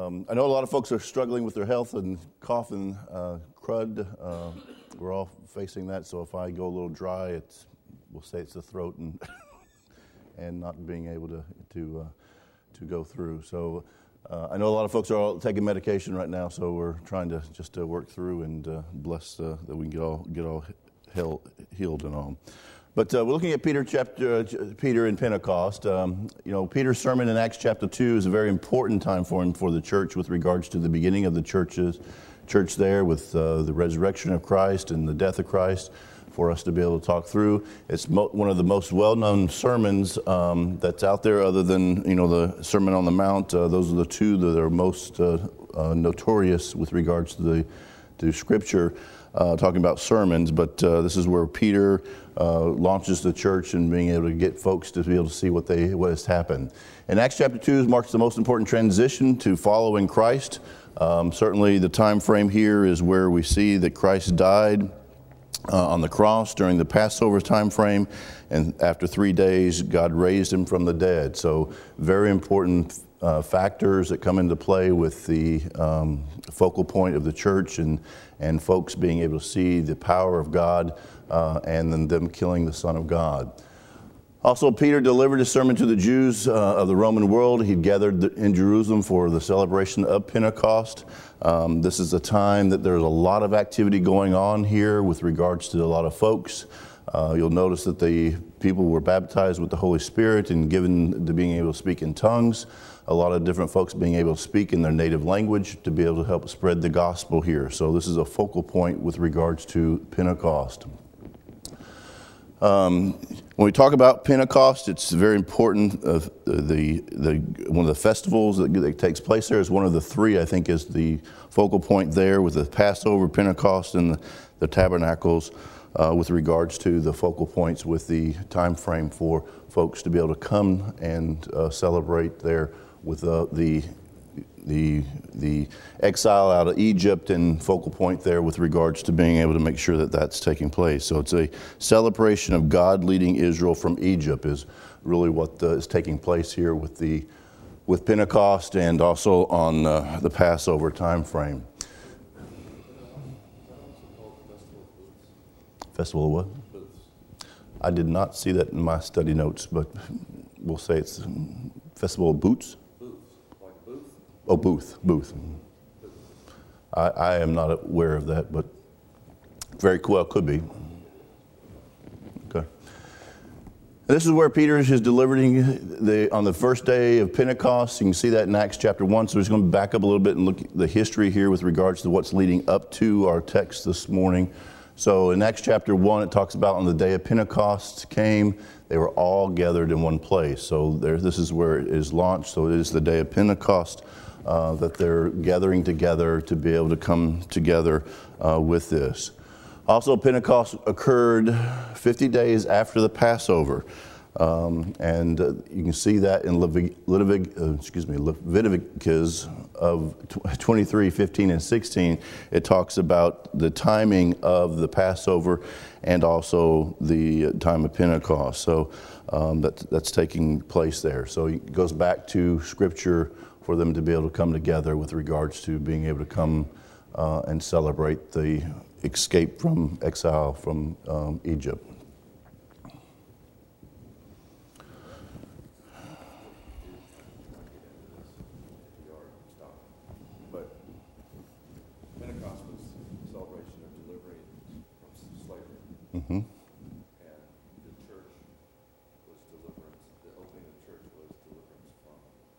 I know a lot of folks are struggling with their health and cough and crud. We're all facing that, so if I go a little dry, we'll say it's the throat and and not being able to go through. So I know a lot of folks are all taking medication right now, so we're trying to just work through and bless that we can get all healed and all. But we're looking at Peter and Pentecost. Peter's sermon in Acts chapter 2 is a very important time for the church with regards to the beginning of the church there with the resurrection of Christ and the death of Christ for us to be able to talk through. It's one of the most well-known sermons that's out there other than, the Sermon on the Mount. Those are the two that are most notorious with regards to Scripture. Talking about sermons, but this is where Peter launches the church and being able to get folks to be able to see what has happened. And Acts chapter 2 marks the most important transition to following Christ. Certainly the time frame here is where we see that Christ died on the cross during the Passover time frame, and after 3 days God raised him from the dead. So very important factors that come into play with the focal point of the church and folks being able to see the power of God and then them killing the Son of God. Also, Peter delivered his sermon to the Jews of the Roman world. He gathered in Jerusalem for the celebration of Pentecost. This is a time that there's a lot of activity going on here with regards to a lot of folks. You'll notice that the people were baptized with the Holy Spirit and given to being able to speak in tongues. A lot of different folks being able to speak in their native language to be able to help spread the gospel here. So this is a focal point with regards to Pentecost. When we talk about Pentecost, it's very important. One of the festivals that takes place there is one of the three, I think, is the focal point there with the Passover, Pentecost, and the Tabernacles. With regards to the focal points with the time frame for folks to be able to come and celebrate there with the exile out of Egypt and focal point there with regards to being able to make sure that that's taking place. So it's a celebration of God leading Israel from Egypt is really what is taking place here with Pentecost and also on the Passover time frame. Festival of what? Booths. I did not see that in my study notes, but we'll say it's Festival of Boots. Booths, like a booth? Oh, booth. Booth. I am not aware of that, but very well could be. Okay. And this is where Peter is delivering on the first day of Pentecost. You can see that in Acts chapter 1. So we're just going to back up a little bit and look at the history here with regards to what's leading up to our text this morning. So in Acts chapter 1, it talks about on the day of Pentecost came, they were all gathered in one place. So this is where it is launched. So it is the day of Pentecost that they're gathering together to be able to come together with this. Also, Pentecost occurred 50 days after the Passover. And you can see that in Leviticus of 23, 15, and 16. It talks about the timing of the Passover and also the time of Pentecost. So that's taking place there. So it goes back to Scripture for them to be able to come together with regards to being able to come and celebrate the escape from exile from Egypt. Mm-hmm. And the church was deliverance. The opening of the church was deliverance from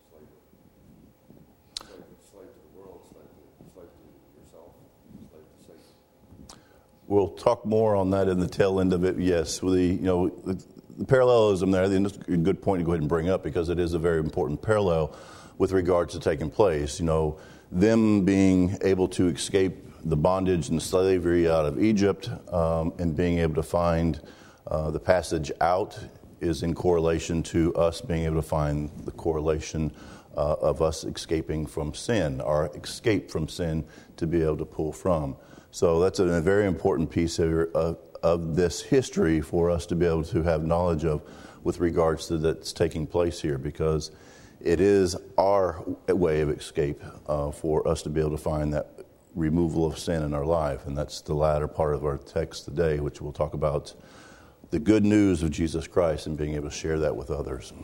slavery. Slave to the world, slave to yourself, slave to Satan. We'll talk more on that in the tail end of it. Yes, the parallelism there. I think that's a good point to go ahead and bring up because it is a very important parallel with regards to taking place. Them being able to escape the bondage and slavery out of Egypt and being able to find the passage out is in correlation to us being able to find the correlation of us escaping from sin, our escape from sin to be able to pull from. So that's a very important piece of this history for us to be able to have knowledge of with regards to that's taking place here, because it is our way of escape for us to be able to find that removal of sin in our life. And that's the latter part of our text today, which we'll talk about the good news of Jesus Christ and being able to share that with others.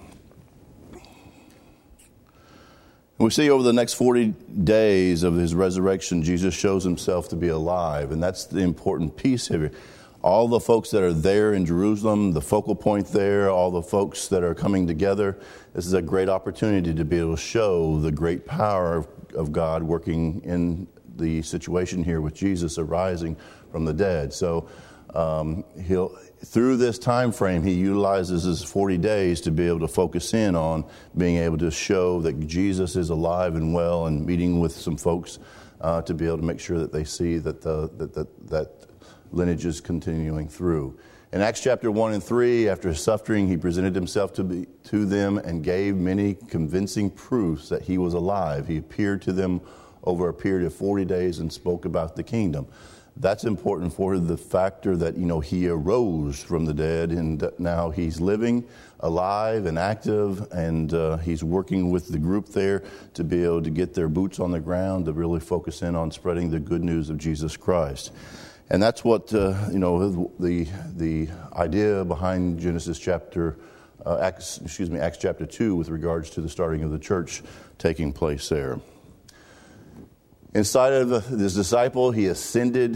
We see over the next 40 days of his resurrection, Jesus shows himself to be alive. And that's the important piece here. All the folks that are there in Jerusalem, the focal point there, all the folks that are coming together, this is a great opportunity to be able to show the great power of God working in the situation here with Jesus arising from the dead. So through this time frame, he utilizes his 40 days to be able to focus in on being able to show that Jesus is alive and well, and meeting with some folks to be able to make sure that they see that that lineage is continuing through. In Acts chapter 1 and 3, after his suffering, he presented himself to them and gave many convincing proofs that he was alive. He appeared to them over a period of 40 days and spoke about the kingdom. That's important for the factor that, he arose from the dead, and now he's living, alive, and active, and he's working with the group there to be able to get their boots on the ground, to really focus in on spreading the good news of Jesus Christ. And that's what, the idea behind Acts chapter 2 with regards to the starting of the church taking place there. Inside of this disciple, he ascended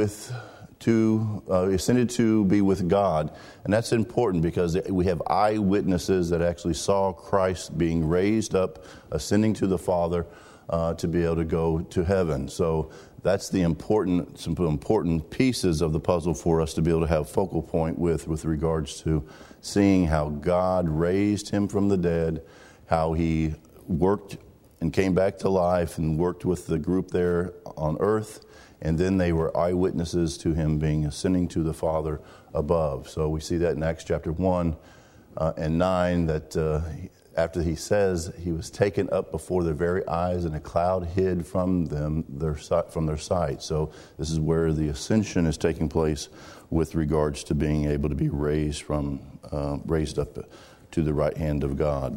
to be with God. And that's important because we have eyewitnesses that actually saw Christ being raised up, ascending to the Father to be able to go to heaven. So that's some important pieces of the puzzle for us to be able to have focal point with regards to seeing how God raised him from the dead, how he worked and came back to life and worked with the group there on earth, and then they were eyewitnesses to him being ascending to the Father above. So we see that in Acts chapter 1 and 9, that after he says he was taken up before their very eyes and a cloud hid from their sight. So this is where the ascension is taking place with regards to being able to be raised up to the right hand of God.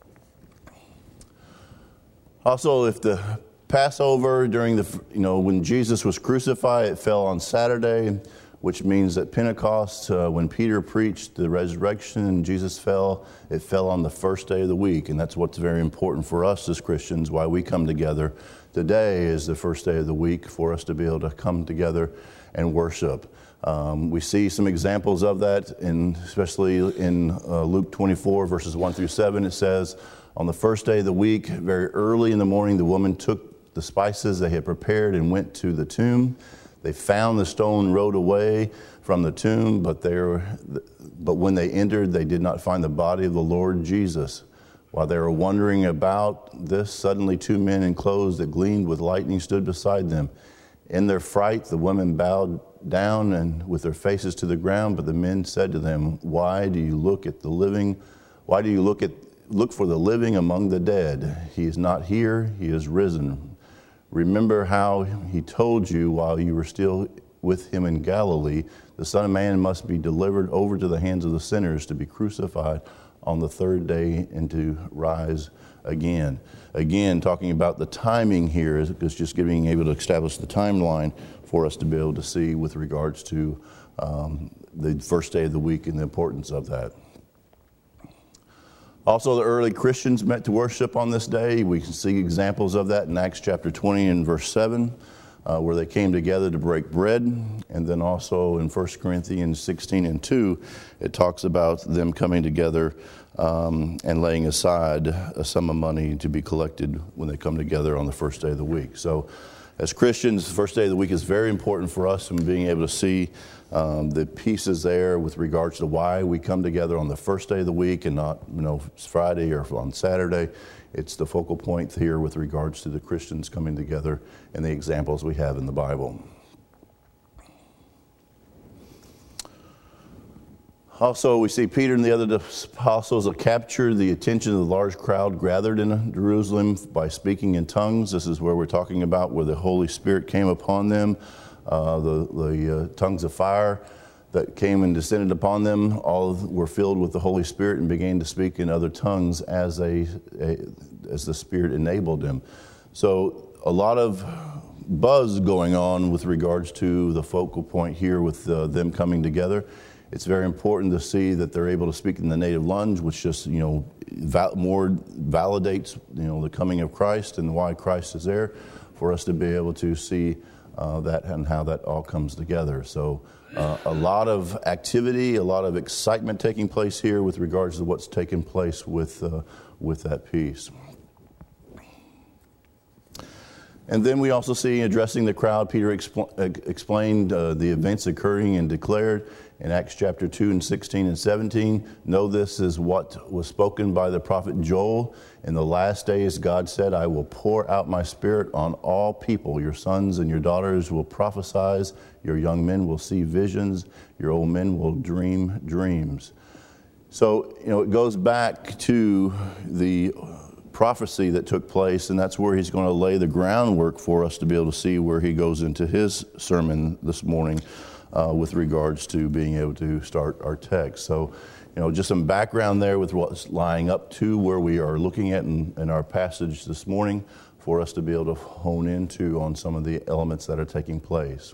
Also, if the Passover during when Jesus was crucified, it fell on Saturday, which means that Pentecost, when Peter preached the resurrection and Jesus fell, it fell on the first day of the week. And that's what's very important for us as Christians, why we come together. Today is the first day of the week for us to be able to come together and worship. We see some examples of that, especially in Luke 24, verses 1 through 7. It says, on the first day of the week, very early in the morning, the woman took the spices they had prepared and went to the tomb. They found the stone rolled away from the tomb, but when they entered, they did not find the body of the Lord Jesus. While they were wondering about this, suddenly 2 men in clothes that gleamed with lightning stood beside them. In their fright, the women bowed down and with their faces to the ground, but the men said to them, "Why do you look at the living? Why do you look for the living among the dead? He is not here, he is risen. Remember how he told you while you were still with him in Galilee, the Son of Man must be delivered over to the hands of the sinners, to be crucified on the third day and to rise again." Again, talking about the timing here is just being able to establish the timeline for us to be able to see with regards to the first day of the week and the importance of that. Also, the early Christians met to worship on this day. We can see examples of that in Acts chapter 20 and verse 7, where they came together to break bread. And then also in 1 Corinthians 16 and 2, it talks about them coming together and laying aside a sum of money to be collected when they come together on the first day of the week. So as Christians, the first day of the week is very important for us, and being able to see the pieces there with regards to why we come together on the first day of the week and not, Friday or on Saturday. It's the focal point here with regards to the Christians coming together and the examples we have in the Bible. Also, we see Peter and the other apostles have captured the attention of the large crowd gathered in Jerusalem by speaking in tongues. This is where we're talking about where the Holy Spirit came upon them, the tongues of fire that came and descended upon them. All were filled with the Holy Spirit and began to speak in other tongues as the Spirit enabled them. So a lot of buzz going on with regards to the focal point here with them coming together. It's very important to see that they're able to speak in the native language, which just, more validates, the coming of Christ and why Christ is there, for us to be able to see that and how that all comes together. So a lot of activity, a lot of excitement taking place here with regards to what's taking place with that piece. And then we also see, addressing the crowd, Peter explained the events occurring and declared in Acts chapter 2 and 16 and 17. Know this is what was spoken by the prophet Joel. In the last days, God said, I will pour out my Spirit on all people. Your sons and your daughters will prophesy. Your young men will see visions. Your old men will dream dreams. So, it goes back to the prophecy that took place, and that's where he's going to lay the groundwork for us to be able to see where he goes into his sermon this morning with regards to being able to start our text. So, just some background there with what's lying up to where we are looking at in our passage this morning for us to be able to hone into on some of the elements that are taking place.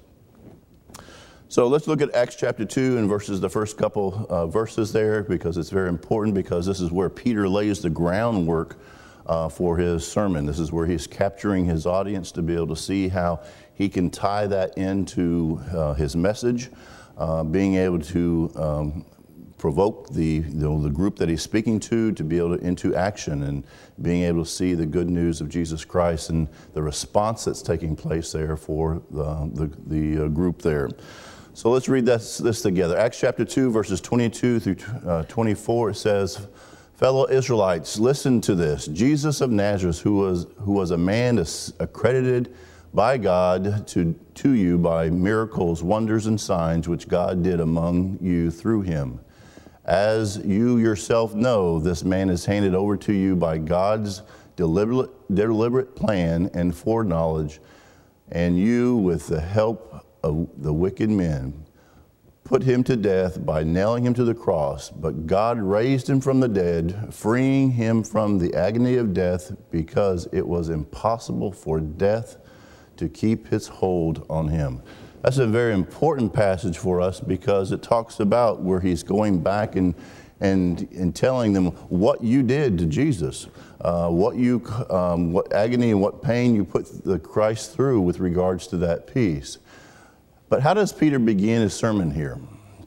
So let's look at Acts chapter 2 and the first couple verses there, because it's very important, because this is where Peter lays the groundwork for his sermon. This is where he's capturing his audience to be able to see how he can tie that into his message, being able to provoke the group that he's speaking to be able to into action, and being able to see the good news of Jesus Christ and the response that's taking place there for the group there. So let's read this together. Acts chapter 2, verses 22 through 24, it says, Fellow Israelites, listen to this. Jesus of Nazareth, who was a man accredited by God to you by miracles, wonders, and signs, which God did among you through him. As you yourself know, this man is handed over to you by God's deliberate plan and foreknowledge, and you, with the help of the wicked men, put him to death by nailing him to the cross. But God raised him from the dead, freeing him from the agony of death, because it was impossible for death to keep its hold on him. That's a very important passage for us, because it talks about where he's going back and telling them what you did to Jesus, what agony and what pain you put the Christ through with regards to that piece. But how does Peter begin his sermon here?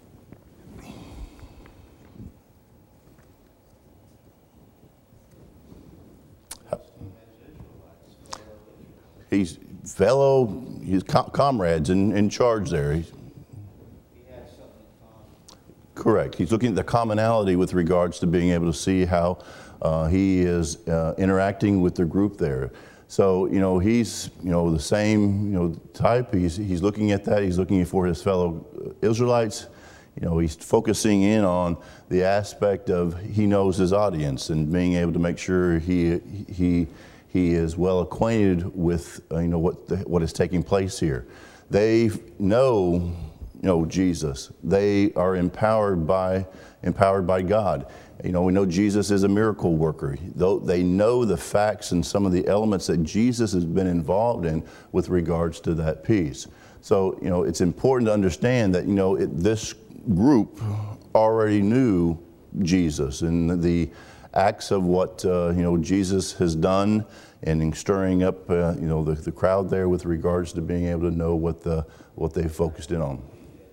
He's comrades in charge there. He has something in common. Correct. He's looking at the commonality with regards to being able to see how he is interacting with the group there. So, he's, the same, type. He's looking at that. He's looking for his fellow Israelites. He's focusing in on the aspect of he knows his audience and being able to make sure he is well acquainted with, what is taking place here. They know, Jesus. They are empowered by God. We know Jesus is a miracle worker. Though they know the facts and some of the elements that Jesus has been involved in with regards to that piece. So, it's important to understand that, this group already knew Jesus and the acts of what, Jesus has done, and stirring up, the crowd there with regards to being able to know what they focused in on.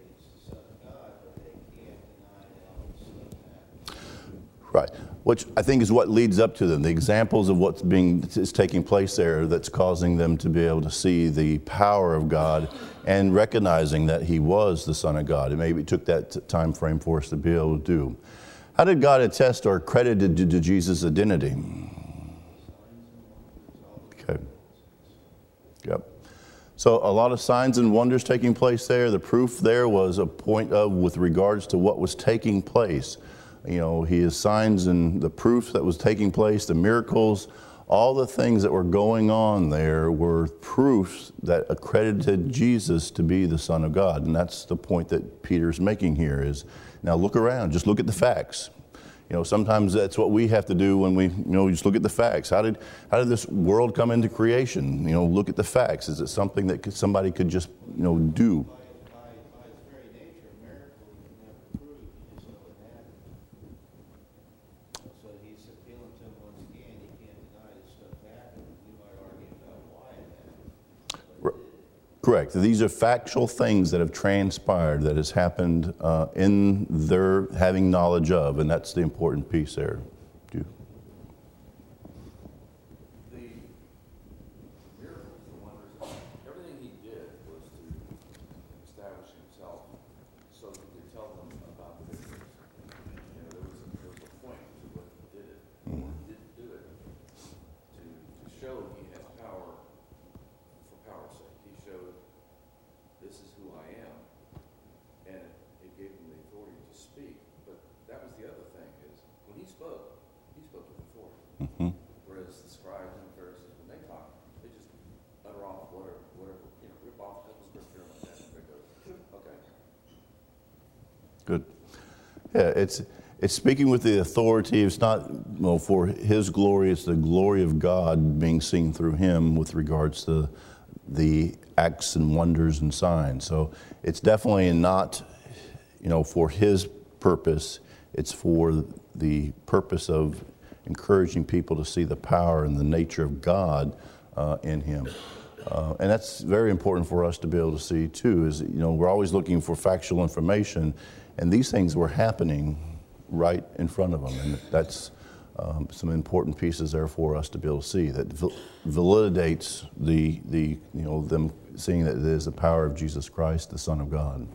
Right, which I think is what leads up to them. The examples of what's is taking place there that's causing them to be able to see the power of God and recognizing that he was the Son of God. And maybe it took that time frame for us to be able to do. How did God attest or credited to Jesus' identity? Okay. Yep. So a lot of signs and wonders taking place there. The proof there was a point of with regards to what was taking place. His signs and the proof that was taking place, the miracles, All the things that were going on there were proofs that accredited Jesus to be the Son of God. And that's the point that Peter's making here is, now look around, just look at the facts. Sometimes that's what we have to do when we, just look at the facts. How did this world come into creation? Look at the facts. Is it something that somebody could just, do? By its very nature, a miracle you can never prove, you just know it happened. So he's appealing to him once again, he can't deny this stuff happened. We might argue about why it happened. But Correct. These are factual things that have transpired, that has happened in their having knowledge of, and that's the important piece there. The miracles, the wonders, everything he did was to establish himself so that he could tell them about the victories. There was a point to what he did it. He didn't do it to show he had power for power's sake. He showed, this is who I am, and it gave him the authority to speak. But that was the other thing, is when he spoke with authority. Mm-hmm. Whereas the scribes and the Pharisees, when they talk, they just utter off whatever, rip off a couple scripture and like that, and it goes, okay. Good. Yeah, it's speaking with the authority. It's not for his glory. It's the glory of God being seen through him with regards to the acts and wonders and signs. So it's definitely not, for his purpose. It's for the purpose of encouraging people to see the power and the nature of God in him. And that's very important for us to be able to see too, is, we're always looking for factual information, and these things were happening right in front of them. And that's some important pieces there for us to be able to see that validates the them seeing that it is the power of Jesus Christ, the Son of God.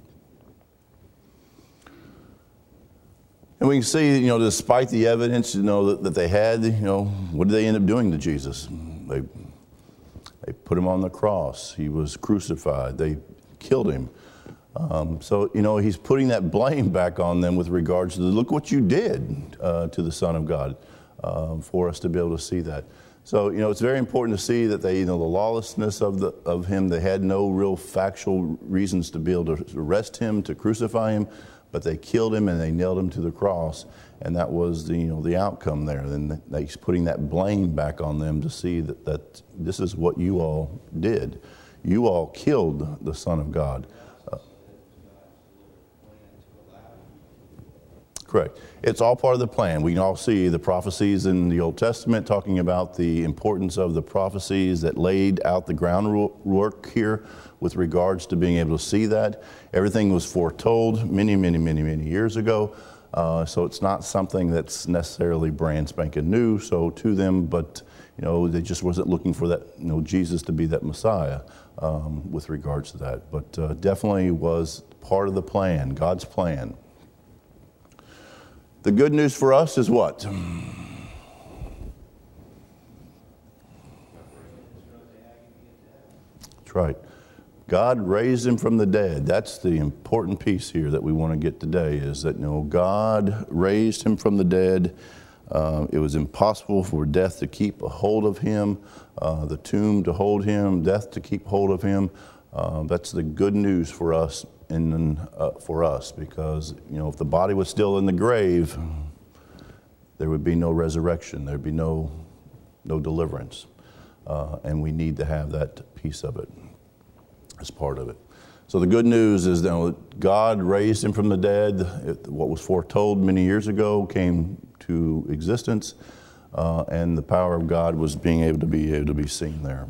And we can see, despite the evidence, that they had, what did they end up doing to Jesus? They put him on the cross. He was crucified. They killed him. So he's putting that blame back on them with regards to look what you did to the Son of God, for us to be able to see that. So it's very important to see that they, the lawlessness of him. They had no real factual reasons to be able to arrest him, to crucify him, but they killed him and they nailed him to the cross, and that was the outcome there. Then he's putting that blame back on them to see that this is what you all did. You all killed the Son of God. Correct. It's all part of the plan. We can all see the prophecies in the Old Testament talking about the importance of the prophecies that laid out the groundwork here with regards to being able to see that. Everything was foretold many, many, many, many years ago. So it's not something that's necessarily brand spanking new, so to them, but they just wasn't looking for that, Jesus to be that Messiah with regards to that. But definitely was part of the plan, God's plan. The good news for us is what? That's right. God raised him from the dead. That's the important piece here that we want to get today, is that God raised him from the dead. It was impossible for death to keep a hold of him, the tomb to hold him, death to keep hold of him. That's the good news for us. And for us, because if the body was still in the grave, there would be no resurrection. There'd be no deliverance, and we need to have that piece of it as part of it. So the good news is that God raised him from the dead. What was foretold many years ago came to existence, and the power of God was being able to be seen there.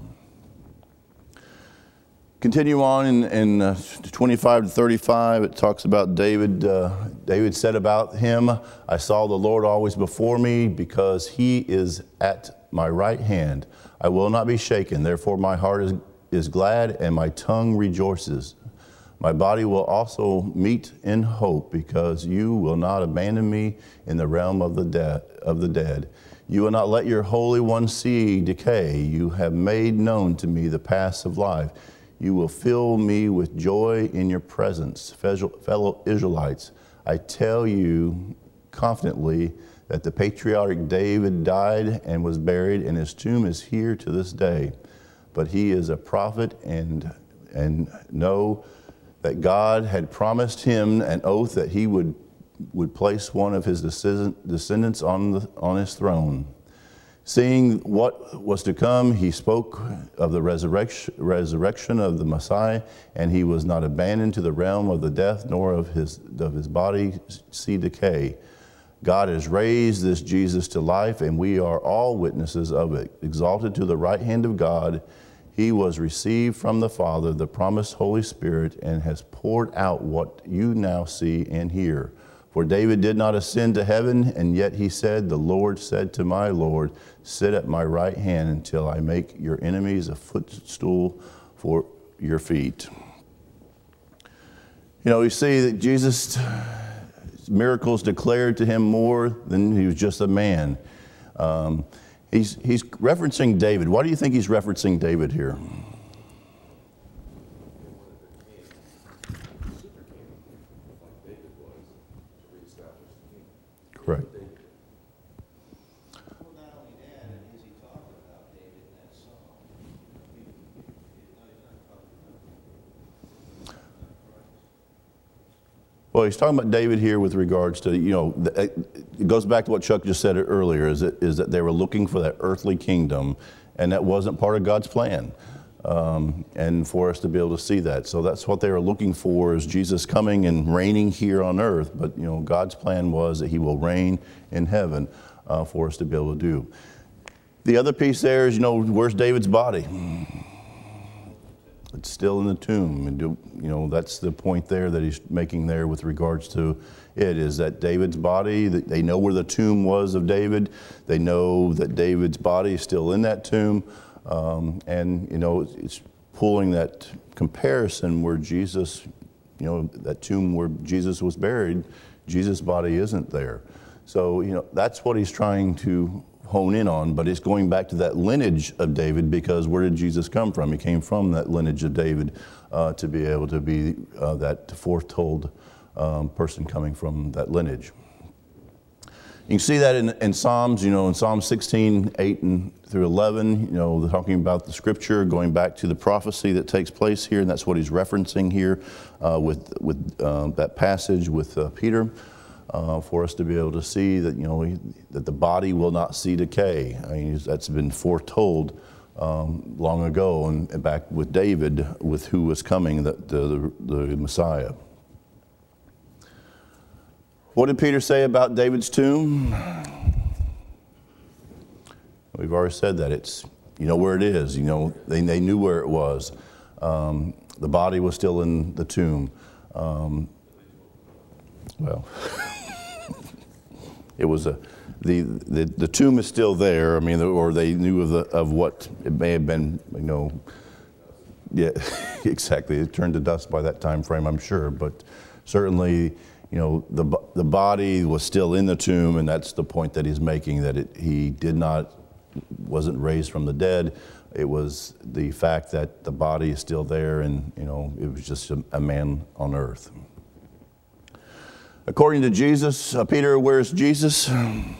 Continue on in 25 to 35, it talks about David. David said about him, I saw the Lord always before me, because he is at my right hand. I will not be shaken. Therefore my heart is glad and my tongue rejoices. My body will also meet in hope, because you will not abandon me in the realm of the dead. You will not let your Holy One see decay. You have made known to me the paths of life. You will fill me with joy in your presence. Fellow Israelites, I tell you confidently that the patriarch David died and was buried, and his tomb is here to this day. But he is a prophet, and know that God had promised him an oath that he would place one of his descendants on his throne. Seeing what was to come, he spoke of the resurrection of the Messiah, and he was not abandoned to the realm of the death, nor of his body see decay. God has raised this Jesus to life, and we are all witnesses of it. Exalted to the right hand of God, he was received from the Father, the promised Holy Spirit, and has poured out what you now see and hear. For David did not ascend to heaven, and yet he said, the Lord said to my Lord, sit at my right hand until I make your enemies a footstool for your feet. You know, we see that Jesus' miracles declared to him more than he was just a man. He's referencing David. Why do you think he's referencing David here? Correct. Well, not only that, and is he talking about David in that song? He's not talking about Christ. Well, he's talking about David here with regards to, you know, it goes back to what Chuck just said earlier, is that they were looking for that earthly kingdom, and that wasn't part of God's plan. And for us to be able to see that. So that's what they were looking for, is Jesus coming and reigning here on earth. But, you know, God's plan was that he will reign in heaven for us to be able to do. The other piece there is, you know, where's David's body? It's still in the tomb. And, you know, that's the point there that he's making there with regards to it, is that David's body, they know where the tomb was of David. They know that David's body is still in that tomb. And, you know, it's pulling that comparison where Jesus, you know, that tomb where Jesus was buried, Jesus' body isn't there. So, you know, that's what he's trying to hone in on, but it's going back to that lineage of David, because where did Jesus come from? He came from that lineage of David to be able to be that foretold person coming from that lineage. You can see that in Psalms, you know, in Psalm 16, 8 through 11, you know, talking about the scripture, going back to the prophecy that takes place here, and that's what he's referencing here with that passage with Peter, for us to be able to see that, you know, that the body will not see decay. I mean, that's been foretold long ago, and back with David, with who was coming, the Messiah. What did Peter say about David's tomb? We've already said that. It's, you know where it is. You know, they knew where it was. The body was still in the tomb. Well, it was the tomb is still there. I mean, or they knew of what it may have been. You know, yeah, exactly. It turned to dust by that time frame, I'm sure. But certainly, you know, the body was still in the tomb, and that's the point that he's making, that he wasn't raised from the dead. It was the fact that the body is still there, and, you know, it was just a man on earth. According to Jesus, Peter, where's Jesus? What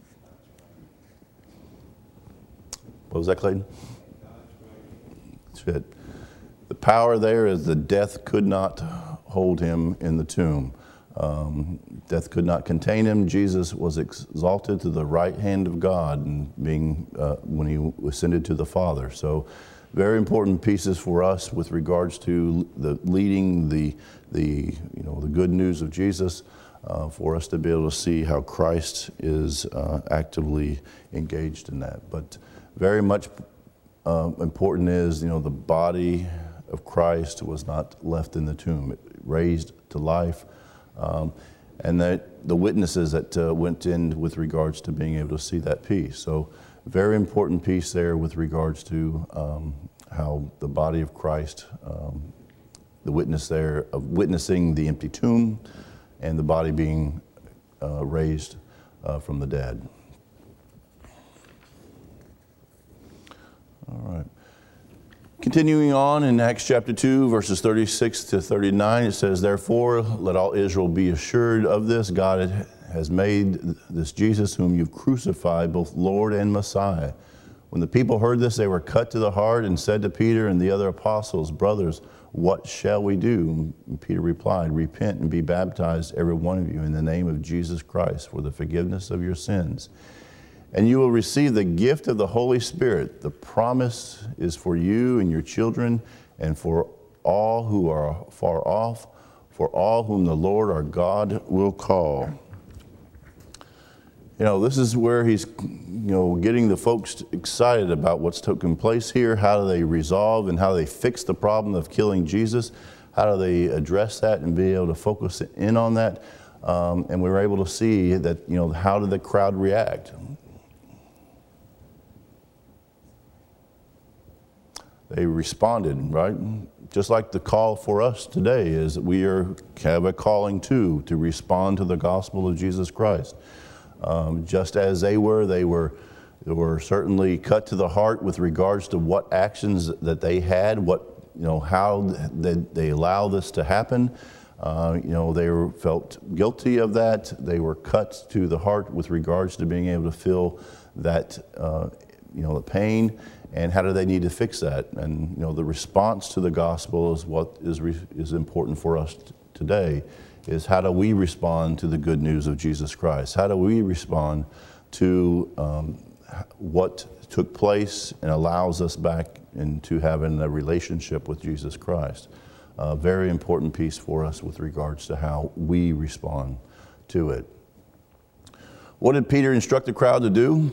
was that, Clayton? That's it. The power there is the death could not hold him in the tomb. Death could not contain him. Jesus was exalted to the right hand of God, and when he ascended to the Father. So, very important pieces for us with regards to leading the good news of Jesus, for us to be able to see how Christ is actively engaged in that. But very much important is, you know, the body of Christ was not left in the tomb. It raised to life. And that the witnesses that went in with regards to being able to see that piece. So very important piece there with regards to how the body of Christ, the witness there of witnessing the empty tomb and the body being raised from the dead. All right. Continuing on in Acts chapter 2, verses 36 to 39, it says, therefore, let all Israel be assured of this. God has made this Jesus whom you've crucified both Lord and Messiah. When the people heard this, they were cut to the heart and said to Peter and the other apostles, brothers, what shall we do? And Peter replied, repent and be baptized, every one of you, in the name of Jesus Christ for the forgiveness of your sins. And you will receive the gift of the Holy Spirit. The promise is for you and your children and for all who are far off, for all whom the Lord our God will call. You know, this is where he's, getting the folks excited about what's taking place here. How do they resolve and how they fix the problem of killing Jesus? How do they address that and be able to focus in on that? And we were able to see that, how did the crowd react? They responded, right? Just like the call for us today is that we have a calling to respond to the gospel of Jesus Christ. Just as they were certainly cut to the heart with regards to what actions that they had, how they allow this to happen. They felt guilty of that. They were cut to the heart with regards to being able to feel that, the pain. And how do they need to fix that? And the response to the gospel is what is important for us today. Is how do we respond to the good news of Jesus Christ? How do we respond to what took place and allows us back into having a relationship with Jesus Christ? A very important piece for us with regards to how we respond to it. What did Peter instruct the crowd to do?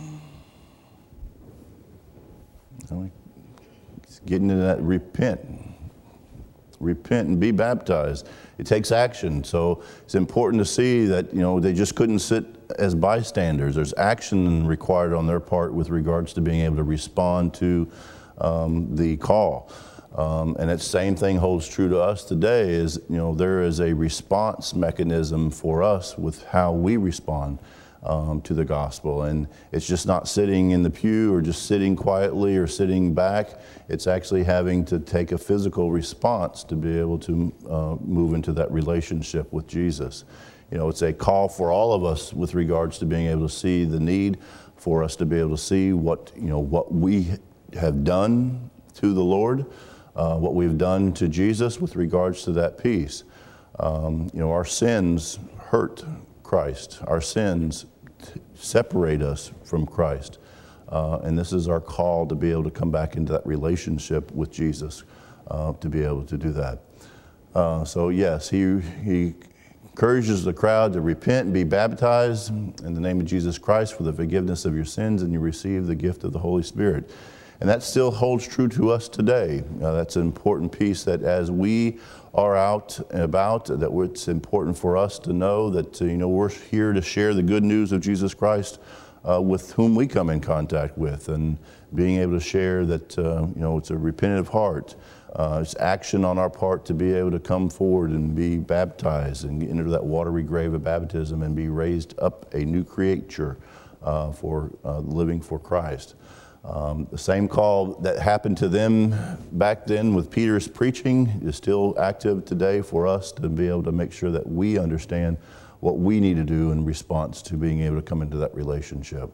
Getting into that repent and be baptized. It takes action. So it's important to see that, they just couldn't sit as bystanders. There's action required on their part with regards to being able to respond to the call. And that same thing holds true to us today is, there is a response mechanism for us with how we respond to the gospel. And it's just not sitting in the pew or just sitting quietly or sitting back. It's actually having to take a physical response to be able to move into that relationship with Jesus. It's a call for all of us with regards to being able to see the need for us to be able to see what we have done to the Lord, what we've done to Jesus with regards to that piece. Our sins hurt Christ. Our sins separate us from Christ. And this is our call to be able to come back into that relationship with Jesus, to be able to do that. So yes, he encourages the crowd to repent and be baptized in the name of Jesus Christ for the forgiveness of your sins, and you receive the gift of the Holy Spirit. And that still holds true to us today. That's an important piece that as we are out and about, that it's important for us to know that, we're here to share the good news of Jesus Christ with whom we come in contact with, and being able to share that, it's a repentant heart. It's action on our part to be able to come forward and be baptized and enter that watery grave of baptism and be raised up a new creature for living for Christ. The same call that happened to them back then with Peter's preaching is still active today for us to be able to make sure that we understand what we need to do in response to being able to come into that relationship.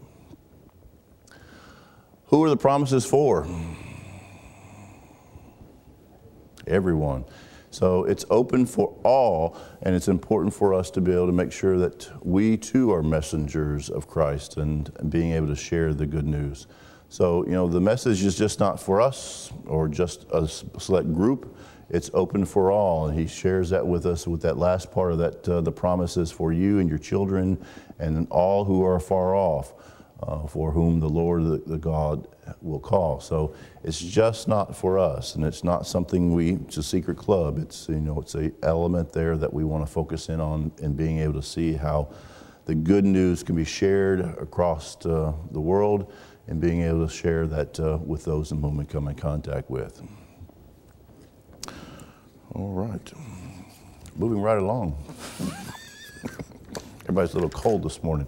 Who are the promises for? Everyone. So it's open for all, and it's important for us to be able to make sure that we too are messengers of Christ and being able to share the good news. So, the message is just not for us or just a select group. It's open for all. And he shares that with us with that last part of that, the promises for you and your children and all who are far off, for whom the Lord, the God, will call. So it's just not for us, and it's not something it's a secret club. It's, it's an element there that we want to focus in on, and being able to see how the good news can be shared across the world, and being able to share that with those in whom we come in contact with. All right. Moving right along. Everybody's a little cold this morning.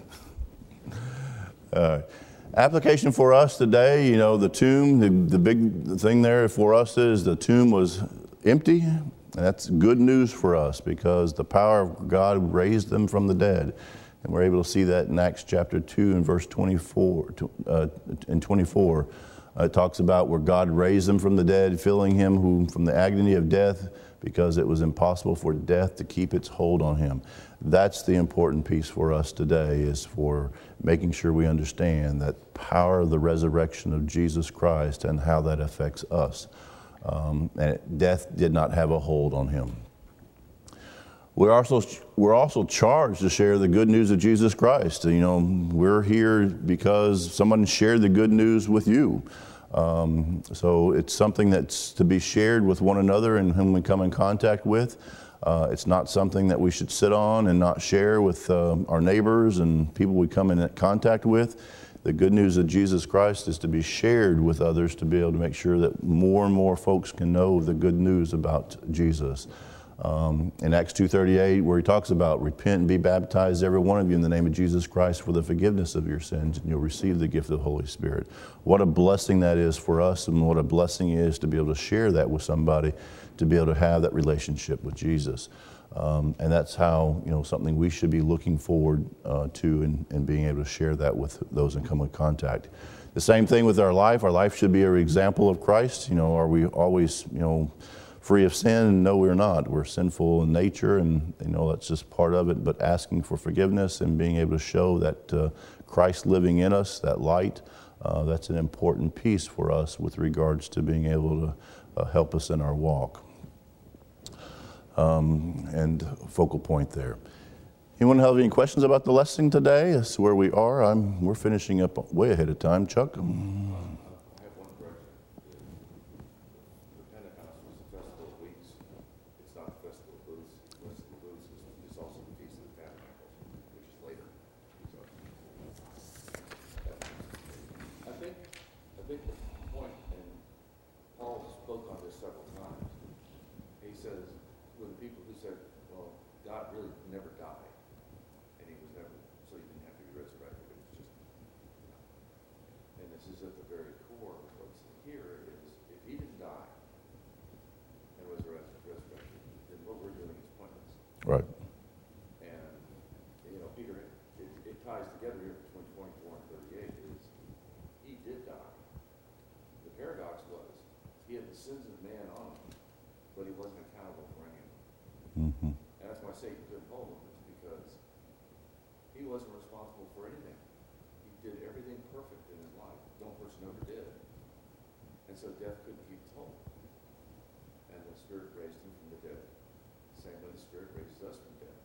Application for us today, the tomb, the big thing there for us is the tomb was empty. And that's good news for us because the power of God raised them from the dead. And we're able to see that in Acts chapter 2 and verse 24 and 24. It talks about where God raised them from the dead, filling him who from the agony of death, because it was impossible for death to keep its hold on him. That's the important piece for us today, is for making sure we understand that power of the resurrection of Jesus Christ and how that affects us. And death did not have a hold on him. We're also charged to share the good news of Jesus Christ. You know, we're here because someone shared the good news with you. So it's something that's to be shared with one another and whom we come in contact with. It's not something that we should sit on and not share with our neighbors and people we come in contact with. The good news of Jesus Christ is to be shared with others to be able to make sure that more and more folks can know the good news about Jesus. In Acts 2:38, where he talks about repent and be baptized, every one of you, in the name of Jesus Christ for the forgiveness of your sins, and you'll receive the gift of the Holy Spirit. What a blessing that is for us, and what a blessing it is to be able to share that with somebody, to be able to have that relationship with Jesus. And that's how, you know, something we should be looking forward to and being able to share that with those in come in contact. The same thing with our life. Our life should be an example of Christ. You know, are we always, you know, free of sin? No, we're not. We're sinful in nature, and you know that's just part of it. But asking for forgiveness and being able to show that Christ living in us, that light, that's an important piece for us with regards to being able to help us in our walk. And focal point there. Anyone have any questions about the lesson today? That's where we are. We're finishing up way ahead of time. Chuck? Right. And, you know, Peter, it ties together here between 24 and 38 is he did die. The paradox was he had the sins of man on him, but he wasn't accountable for any of them. Mm-hmm. And that's why Satan couldn't hold him, is because he wasn't responsible for anything. He did everything perfect in his life. No person ever did. And so death couldn't keep his hold. And the Spirit raised him from the dead. Same way the Spirit raises us from death.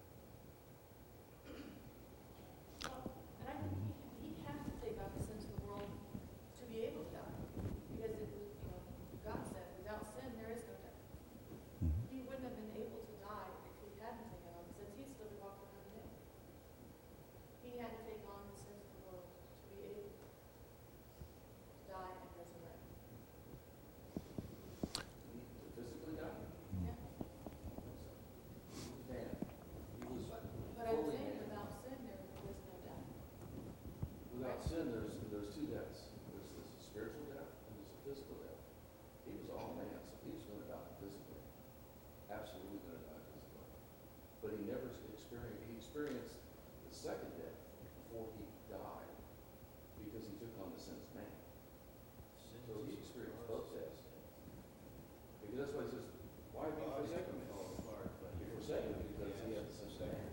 And I think he had to take on the sins of the world to be able to die. Because it was, you know, God said, without sin there is no death. Mm-hmm. He wouldn't have been able to die if he hadn't taken on the sins. He'd still be walking around today. He had to take on the sins of the world to be able to die and resurrect. Physically die. Yeah. Man, he was But I'm fully saying man. without sin there was no death. Without sin, there's two deaths. There's the spiritual death and there's the physical death. He was all man, so he was going to die physically. Absolutely going to die physically. But he never experienced the second death before he died because he took on the sin of man. So he experienced both deaths. Because that's why he says, why have you forsaken me? You forsaken me because he had the sin of man.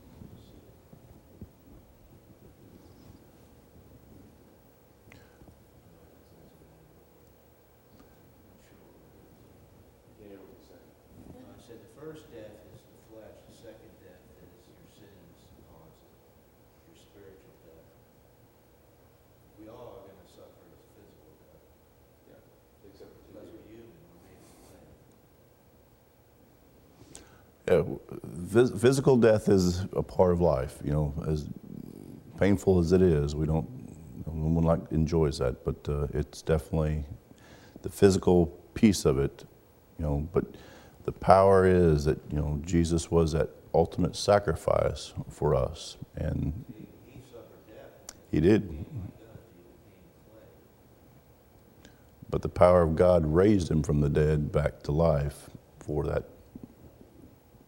Can't ever be second. I said the first death is the flesh, the second death is your sins caused your spiritual death. We all are going to suffer this physical death Yeah, except for because two. we're human, we're made the same. Yeah, physical death is a part of life. You know, as painful as it is, no one enjoys that, but it's definitely the physical piece of it. You know, but the power is that, you know, Jesus was that ultimate sacrifice for us, and He suffered death. he did. He became clay. But the power of God raised him from the dead back to life for that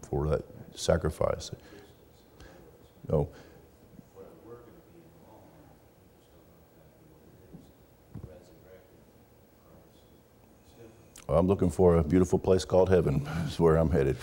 for that sacrifice. You know, What we're gonna be in the long run, we just don't know exactly what it is. Resurrected Christ. It's different. well, I'm looking for a beautiful place called heaven. That's where I'm headed.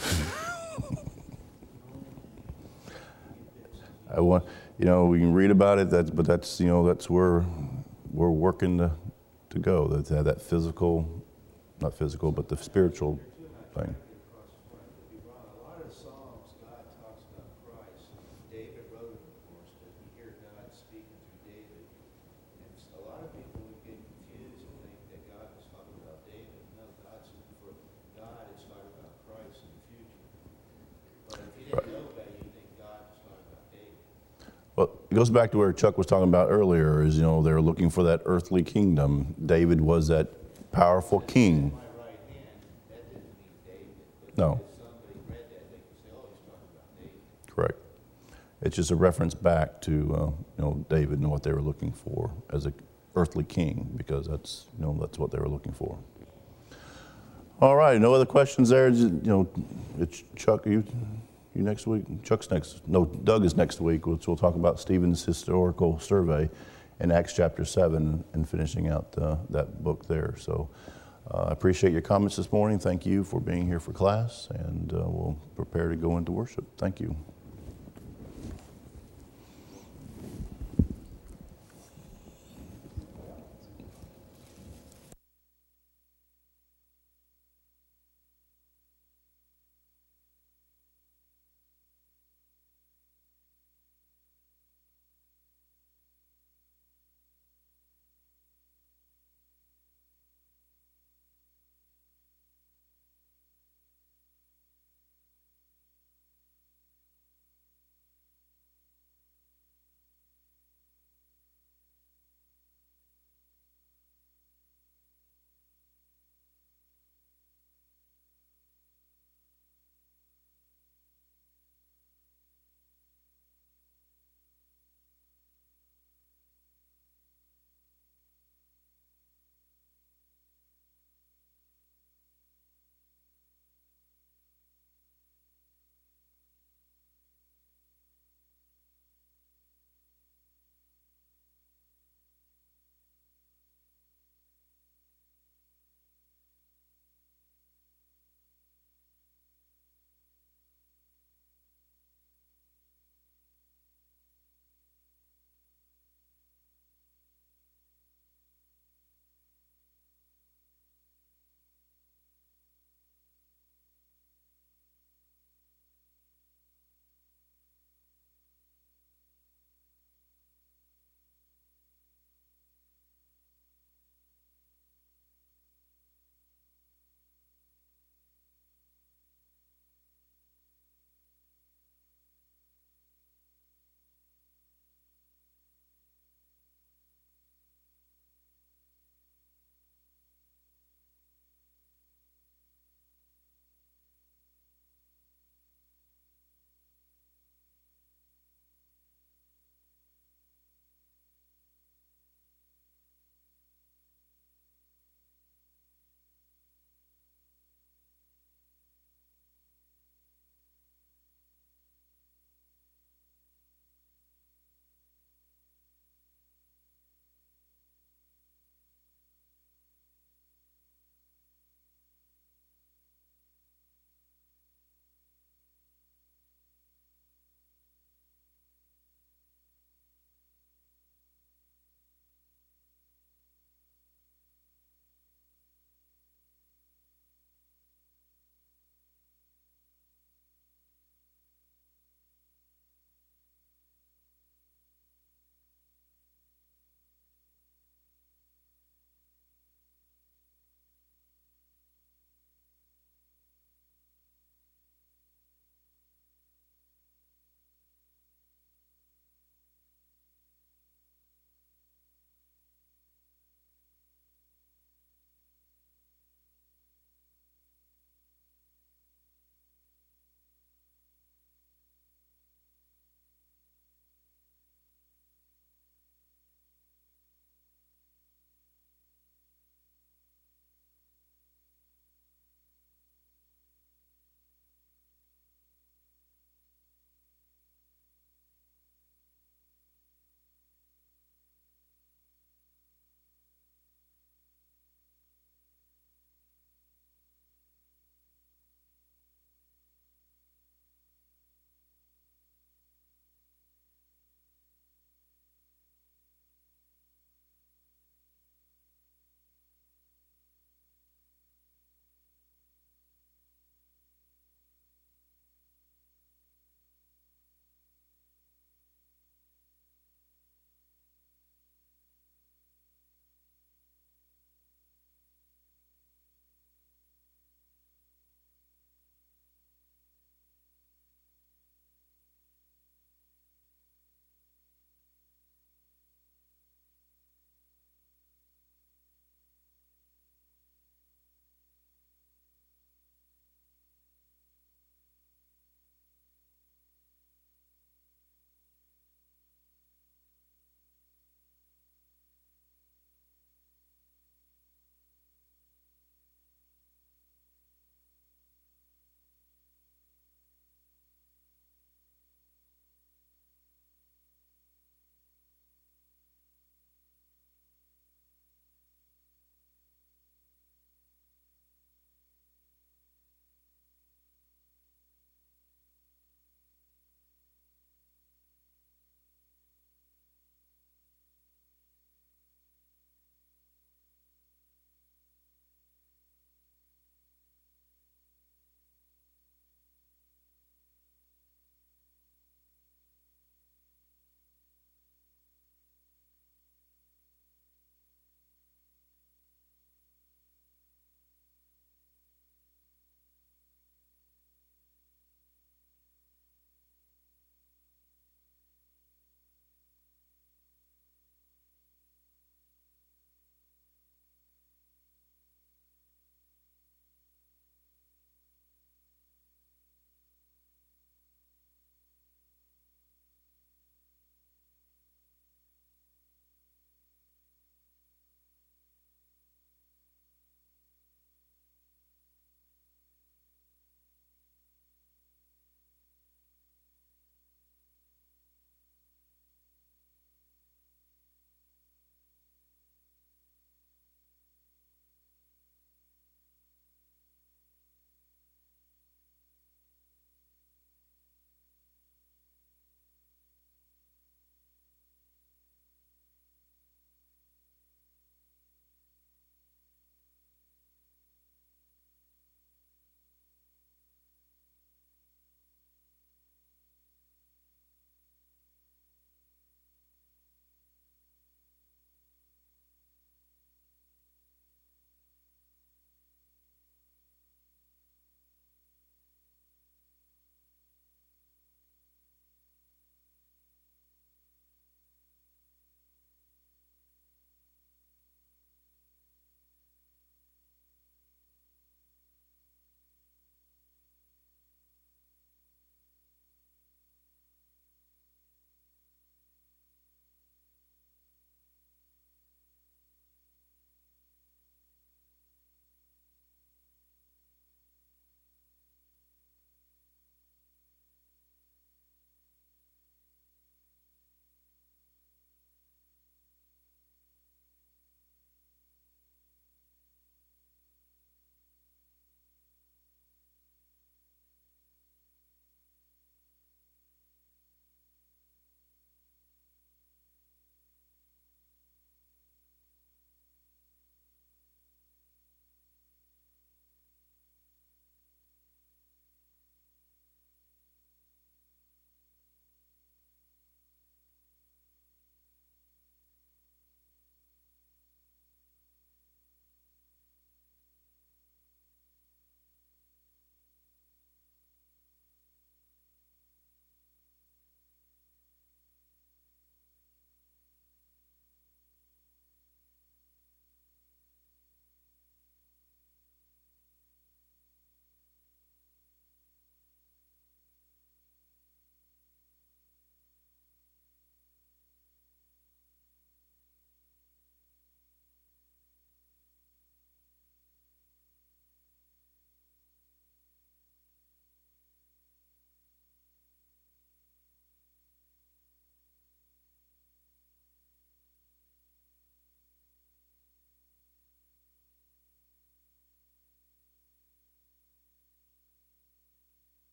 I want, we can read about it, but that's, that's where we're working to go. That physical, not physical, but the spiritual thing. A lot of the Psalms, God talks about Christ. David wrote it, of course, but you hear God speaking through David. And a lot of people would get confused and think that God was talking about David. No, God is talking about Christ in the future. But if you didn't know that, you think God was talking about David. Well, it goes back to where Chuck was talking about earlier, is, they're looking for that earthly kingdom. David was that powerful king. My right hand, that didn't mean David. But No. if somebody read that, they could say, oh, he's talking about David. Correct. It's just a reference back to, David and what they were looking for as an earthly king, because that's what they were looking for. All right, no other questions there? It's Chuck, you next week? Chuck's next. No, Doug is next week, which we'll talk about Stephen's historical survey in Acts chapter 7 and finishing out that book there. So I appreciate your comments this morning. Thank you for being here for class, and we'll prepare to go into worship. Thank you.